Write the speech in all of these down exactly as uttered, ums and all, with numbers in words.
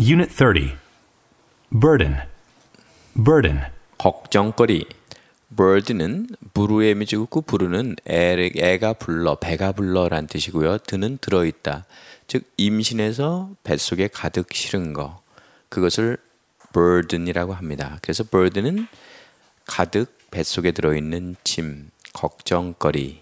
Unit thirty. Burden. Burden. 걱정거리. burden은 부르의 미지국구 부르는 애, 애가 불러, 배가 불러라는 뜻이고요. 드는 들어있다. 즉 임신해서 뱃속에 가득 실은 거. 그것을 burden이라고 합니다. 그래서 burden은 가득 뱃속에 들어있는 짐, 걱정거리.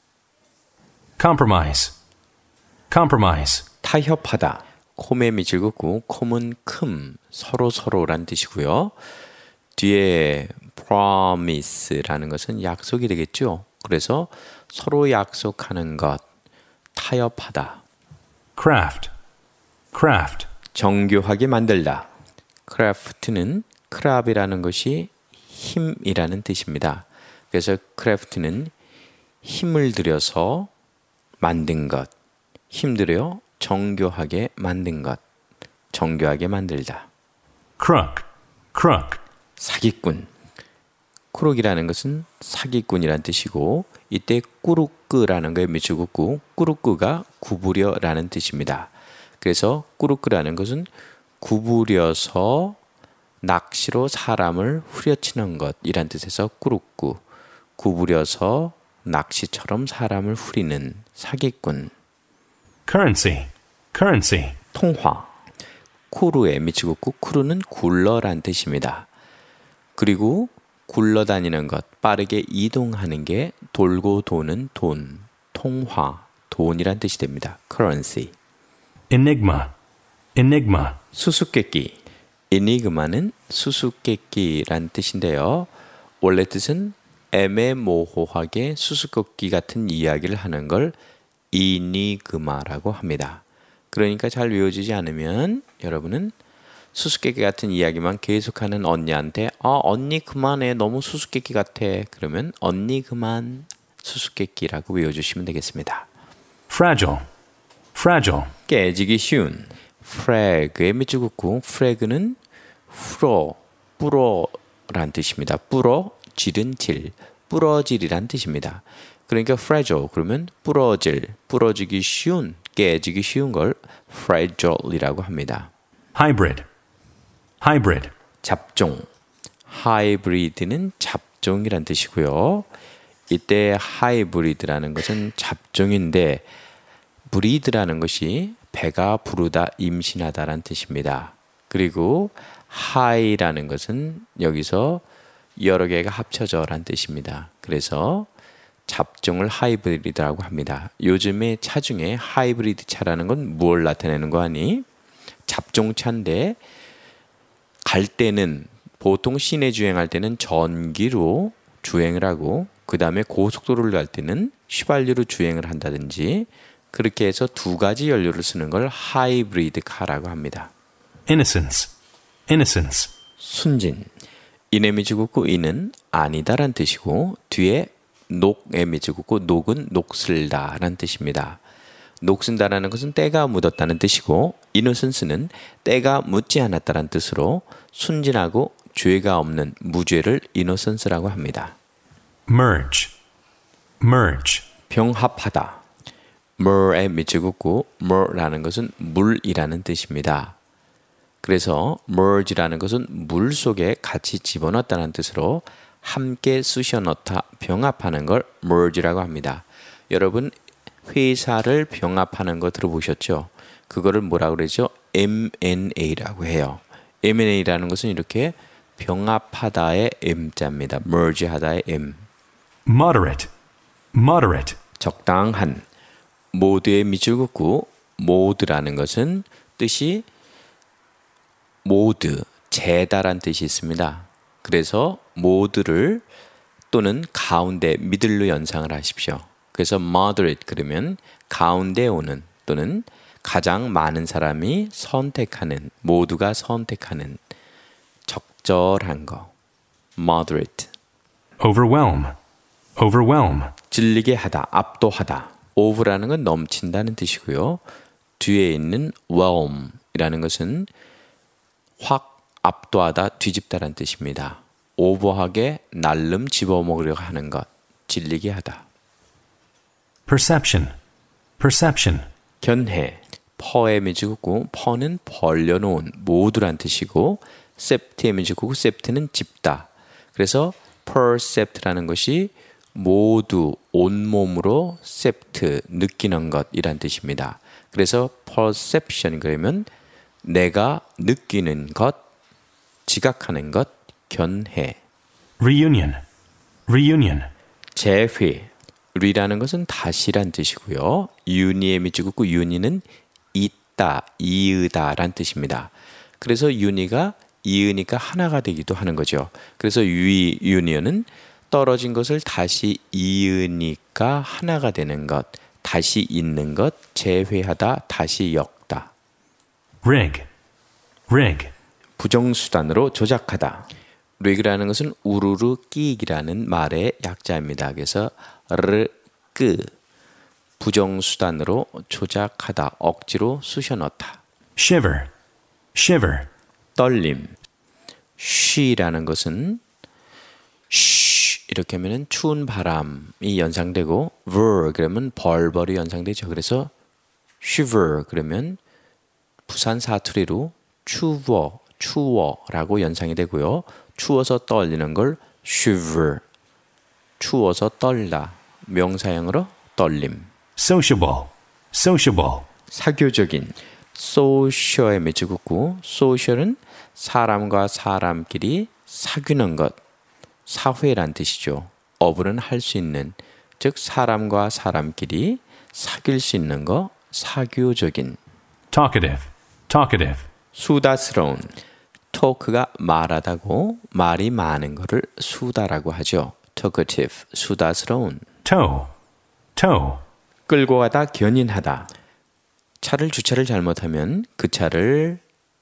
Compromise. Compromise. 타협하다. 콤의 미지국구 콤은 큼, 서로 서로란 뜻이고요. 뒤에 promise라는 것은 약속이 되겠죠. 그래서 서로 약속하는 것, 타협하다. Craft. Craft. 정교하게 만들다. craft는 craft이라는 것이 힘이라는 뜻입니다. 그래서 craft는 힘을 들여서 만든 것, 힘들여 정교하게 만든 것, 정교하게 만들다. Crook. Crook. 사기꾼. 크룩이라는 것은 사기꾼이란 뜻이고 이때 꾸루끄라는 거에 미치고 꾸루끄가 구부려라는 뜻입니다. 그래서 꾸루끄라는 것은 구부려서 낚시로 사람을 후려치는 것이란 뜻에서 꾸루끄, 구부려서 낚시처럼 사람을 후리는 사기꾼. Currency. Currency. 통화. 쿠르에 미치고 쿠르는 굴러란 뜻입니다. 그리고 굴러다니는 것, 빠르게 이동하는 게 돌고 도는 돈, 통화, 돈이란 뜻이 됩니다. currency. Enigma. Enigma. 수수께끼. enigma는 수수께끼란 뜻인데요. 원래 뜻은 애매모호하게 수수께끼 같은 이야기를 하는 걸 enigma라고 합니다. 그러니까 잘 외워지지 않으면 여러분은 수수께끼 같은 이야기만 계속하는 언니한테 아 언니 그만해 너무 수수께끼 같아 그러면 언니 그만 수수께끼라고 외워주시면 되겠습니다. Fragile. Fragile. 깨지기 쉬운. frag의 밑줄긋고 frag는 풀어, 불어란 뜻입니다. 불어, 질은 질, 부러질이란 뜻입니다. 그러니까 fragile 그러면 부러질, 부러지기 쉬운, 깨지기 쉬운 걸 fragile이라고 합니다. Hybrid. Hybrid. 잡종. hybrid는 잡종이란 뜻이고요. 이때 hybrid라는 것은 잡종인데 breed라는 것이 배가 부르다, 임신하다란 뜻입니다. 그리고 high라는 것은 여기서 여러 개가 합쳐져란 뜻입니다. 그래서 잡종을 하이브리드라고 합니다. 요즘에 차 중에 하이브리드 차라는 건 무엇을 나타내는 거 아니? 잡종차인데 갈 때는 보통 시내 주행할 때는 전기로 주행을 하고 그 다음에 고속도로를 갈 때는 휘발유로 주행을 한다든지 그렇게 해서 두 가지 연료를 쓰는 걸 하이브리드 카라고 합니다. Innocence. Innocence. 순진. 인의 미지국고 인은 아니다란 뜻이고 뒤에 녹의 미지국고 녹은 녹슬다란 뜻입니다. 녹슨다라는 것은 때가 묻었다는 뜻이고 innocence는 때가 묻지 않았다는 뜻으로 순진하고 죄가 없는 무죄를 innocence라고 합니다. Merge. Merge. 병합하다. mer의 미지국고 mer라는 것은 물이라는 뜻입니다. 그래서 merge라는 것은 물 속에 같이 집어넣었다는 뜻으로 함께 쑤셔 넣다, 병합하는 걸 merge라고 합니다. 여러분 회사를 병합하는 거 들어보셨죠? 그거를 뭐라고 그러죠? 엠 앤 에이라고 해요. 엠 앤 에이라는 것은 이렇게 병합하다의 M자입니다. merge하다의 M. Moderate. Moderate. 적당한. 모두의 밑줄 긋고 모두라는 것은 뜻이 모두, 재다란 뜻이 있습니다. 그래서 모두를 또는 가운데, 미들로 연상을 하십시오. 그래서 moderate 그러면 가운데 오는 또는 가장 많은 사람이 선택하는, 모두가 선택하는 적절한 거. moderate. Overwhelm. Overwhelm. 질리게 하다, 압도하다. over라는 건 넘친다는 뜻이고요. 뒤에 있는 whelm이라는 것은 확 압도하다, 뒤집다라는 뜻입니다. 오버하게 날름 집어먹으려고 하는 것, 질리게 하다. Perception. Perception. 견해, 퍼의 미지국구 퍼는 벌려놓은 모두란 뜻이고 sept의 미지국구 sept는 집다. 그래서 percept라는 것이 모두 온몸으로 sept 느끼는 것이란 뜻입니다. 그래서 perception 그러면 내가 느끼는 것, 지각하는 것, 견해. reunion, reunion, 재회. 리라는 것은 다시란 뜻이고요. 유니의 미지국구 유니는 있다, 이으다란 뜻입니다. 그래서 유니가 이으니까 하나가 되기도 하는 거죠. 그래서 유, 유니언은 떨어진 것을 다시 이으니까 하나가 되는 것, 다시 있는 것, 재회하다, 다시 엮다. rig, rig, 부정수단으로 조작하다. 릭이라는 것은 우르르 끼기라는 말의 약자입니다. 그래서 르, 끄, 부정수단으로 조작하다, 억지로 쑤셔넣다. shiver, shiver, 떨림. 쉬라는 것은 쉬 이렇게 하면은 추운 바람이 연상되고 ver 그러면 벌벌이 연상되죠. 그래서 shiver 그러면 부산 사투리로 추워, 추워라고 연상이 되고요. 추워서 떨리는 걸 shiver, 추워서 떨다, 명사형으로 떨림. sociable, sociable, 사교적인. social의 미지국구. social은 사람과 사람끼리 사귀는 것, 사회란 뜻이죠. 어부는 할 수 있는, 즉 사람과 사람끼리 사귈 수 있는 거, 사교적인. talkative, talkative, 수다스러운. 토크가 말하다고 말이 많은 것을 수다라고 하죠. talkative, 수다스러운. tow, tow, 끌고 가다, 견인하다. 차를 주차를 잘못하면 그 차를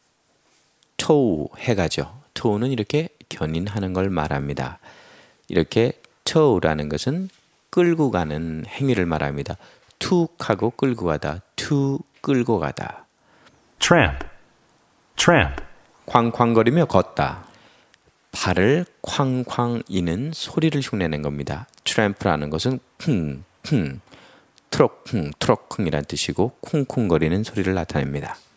tow 해가죠. tow는 이렇게 견인하는 걸 말합니다. 이렇게 tow라는 것은 끌고 가는 행위를 말합니다. 툭 하고 끌고 가다, to 끌고 가다. tramp, tramp, 쾅쾅거리며 걷다. 발을 쾅쾅 이는 소리를 흉내낸 겁니다. tramp라는 것은 쿵쿵, 트럭쿵, 트럭쿵이란 뜻이고 쿵쿵거리는 소리를 나타냅니다.